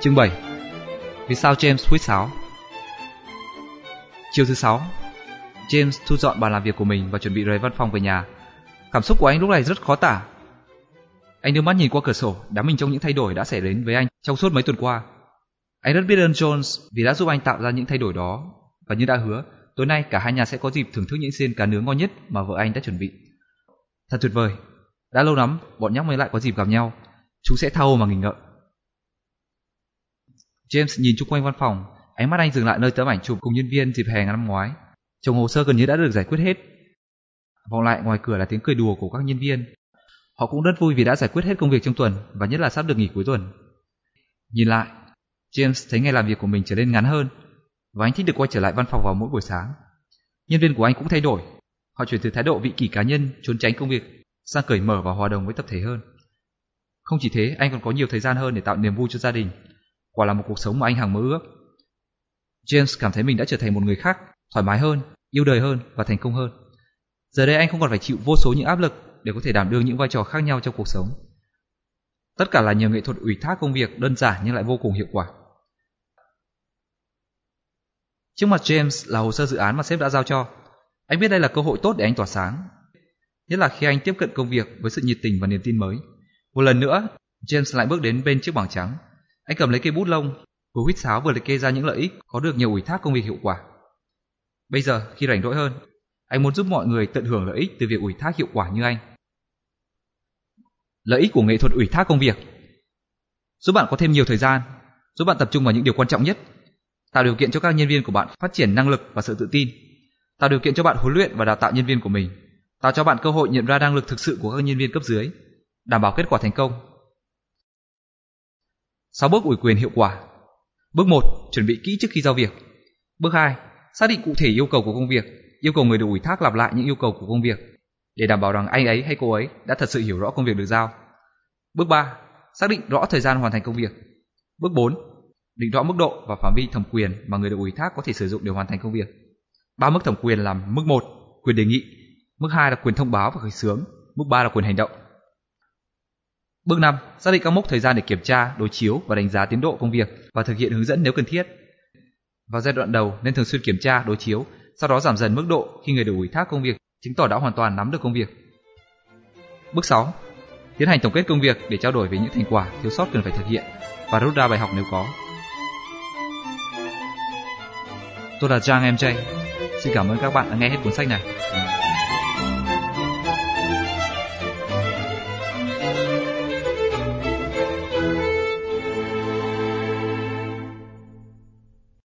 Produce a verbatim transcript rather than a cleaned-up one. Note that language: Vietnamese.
Chương bảy. Vì sao James huýt sáo? Chiều thứ sáu, James thu dọn bàn làm việc của mình và chuẩn bị rời văn phòng về nhà. Cảm xúc của anh lúc này rất khó tả. Anh đưa mắt nhìn qua cửa sổ, đắm mình trong những thay đổi đã xảy đến với anh trong suốt mấy tuần qua. Anh rất biết ơn Jones vì đã giúp anh tạo ra những thay đổi đó, và như đã hứa, tối nay cả hai nhà sẽ có dịp thưởng thức những xiên cá nướng ngon nhất mà vợ anh đã chuẩn bị. Thật tuyệt vời, đã lâu lắm bọn nhóc mới lại có dịp gặp nhau. Chúng sẽ tha hồ mà nghỉ ngợi. James nhìn chung quanh văn phòng, ánh mắt anh dừng lại nơi tấm ảnh chụp cùng nhân viên dịp hè năm ngoái. Chồng hồ sơ gần như đã được giải quyết hết. Vọng lại ngoài cửa là tiếng cười đùa của các nhân viên. Họ cũng rất vui vì đã giải quyết hết công việc trong tuần và nhất là sắp được nghỉ cuối tuần. Nhìn lại, James thấy ngày làm việc của mình trở nên ngắn hơn và anh thích được quay trở lại văn phòng vào mỗi buổi sáng. Nhân viên của anh cũng thay đổi. Họ chuyển từ thái độ vị kỷ cá nhân trốn tránh công việc sang cởi mở và hòa đồng với tập thể hơn. Không chỉ thế, anh còn có nhiều thời gian hơn để tạo niềm vui cho gia đình. Quả là một cuộc sống mà anh hằng mơ ước. James cảm thấy mình đã trở thành một người khác, thoải mái hơn, yêu đời hơn và thành công hơn. Giờ đây anh không còn phải chịu vô số những áp lực để có thể đảm đương những vai trò khác nhau trong cuộc sống. Tất cả là nhờ nghệ thuật ủy thác công việc đơn giản nhưng lại vô cùng hiệu quả. Trước mặt James là hồ sơ dự án mà sếp đã giao cho. Anh biết đây là cơ hội tốt để anh tỏa sáng, nhất là khi anh tiếp cận công việc với sự nhiệt tình và niềm tin mới. Một lần nữa, James lại bước đến bên chiếc bảng trắng. Anh cầm lấy cây bút lông, vừa huýt sáo vừa liệt kê ra những lợi ích có được nhờ ủy thác công việc hiệu quả. Bây giờ, khi rảnh rỗi hơn, anh muốn giúp mọi người tận hưởng lợi ích từ việc ủy thác hiệu quả như anh. Lợi ích của nghệ thuật ủy thác công việc: giúp bạn có thêm nhiều thời gian, giúp bạn tập trung vào những điều quan trọng nhất, tạo điều kiện cho các nhân viên của bạn phát triển năng lực và sự tự tin, tạo điều kiện cho bạn huấn luyện và đào tạo nhân viên của mình, tạo cho bạn cơ hội nhận ra năng lực thực sự của các nhân viên cấp dưới, đảm bảo kết quả thành công. sáu bước ủy quyền hiệu quả. Bước một. Chuẩn bị kỹ trước khi giao việc. Bước hai. Xác định cụ thể yêu cầu của công việc, yêu cầu người được ủy thác lặp lại những yêu cầu của công việc để đảm bảo rằng anh ấy hay cô ấy đã thật sự hiểu rõ công việc được giao. Bước ba. Xác định rõ thời gian hoàn thành công việc. Bước bốn. Định rõ mức độ và phạm vi thẩm quyền mà người được ủy thác có thể sử dụng để hoàn thành công việc. Ba mức thẩm quyền là mức một, quyền đề nghị, mức hai là quyền thông báo và khởi xướng, mức ba là quyền hành động. Bước năm. Xác định các mốc thời gian để kiểm tra, đối chiếu và đánh giá tiến độ công việc và thực hiện hướng dẫn nếu cần thiết. Vào giai đoạn đầu nên thường xuyên kiểm tra, đối chiếu, sau đó giảm dần mức độ khi người được ủy thác công việc chứng tỏ đã hoàn toàn nắm được công việc. Bước sáu. Tiến hành tổng kết công việc để trao đổi về những thành quả thiếu sót cần phải thực hiện và rút ra bài học nếu có. Tôi là Giang em gi. Xin cảm ơn các bạn đã nghe hết cuốn sách này.